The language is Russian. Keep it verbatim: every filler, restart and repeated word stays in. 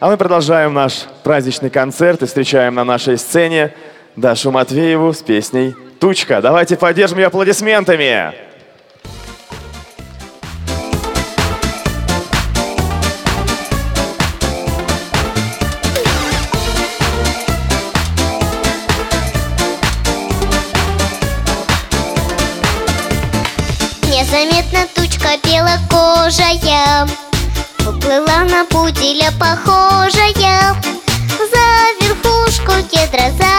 А мы продолжаем наш праздничный концерт и встречаем на нашей сцене Дашу Матвееву с песней «Тучка». Давайте поддержим ее аплодисментами. Незаметно тучка белокожая уплыла на пуделя похожая за верхушку кедра, за